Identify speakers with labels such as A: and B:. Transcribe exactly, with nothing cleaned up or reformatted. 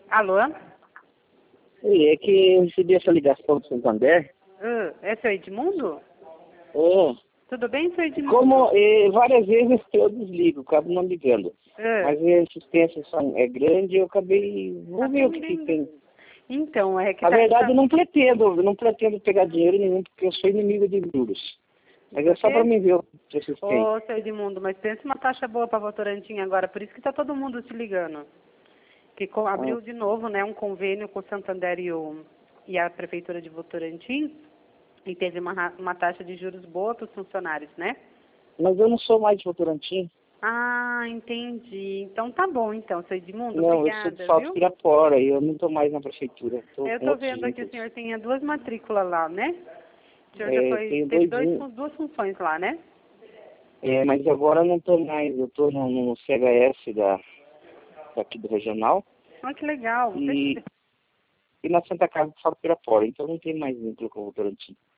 A: Alô?
B: Oi, é que eu recebi essa ligação do Santander.
A: Uh, é seu Edmundo?
B: É,
A: Tudo bem, seu Edmundo?
B: como é, várias vezes eu desligo, acabo não ligando.
A: Uh,
B: Mas a insistência só é grande, eu acabei... Vou
A: Tá
B: ver o que,
A: bem,
B: que tem.
A: Então, é que
B: Na
A: tá,
B: verdade,
A: tá-
B: eu não pretendo, eu não pretendo pegar dinheiro nenhum, porque eu sou inimigo de juros. Mas é só
A: quê?
B: para mim ver o que vocês têm.
A: Ô, seu Edmundo, mas pensa uma taxa boa para Votorantim agora, por isso que tá todo mundo se ligando. Que co- abriu
B: Ah,
A: de novo, né, um convênio com o Santander e, o, e a Prefeitura de Votorantim, e teve uma, ra- uma taxa de juros boa para os funcionários, né?
B: mas eu não sou mais de Votorantim.
A: Ah, entendi. Então tá bom, então, seu Edmundo,
B: Não, eu sou de
A: obrigada,
B: Salto
A: viu?
B: Pirapora e eu não estou mais na prefeitura. Estou
A: Eu
B: com
A: tô
B: outros
A: vendo aqui, o
B: vínculos.
A: senhor tem duas matrículas lá, né? O senhor já
B: É,
A: foi,
B: tenho
A: teve
B: dois,
A: dois,
B: vínculos.
A: fun- duas funções lá, né?
B: É, mas agora eu não estou mais, eu estou no, no C H S da, daqui do regional
A: Ah, que legal. Você...
B: e, e na Santa Casa do Salto Pirapora, então não tem mais vínculo com o Votorantim.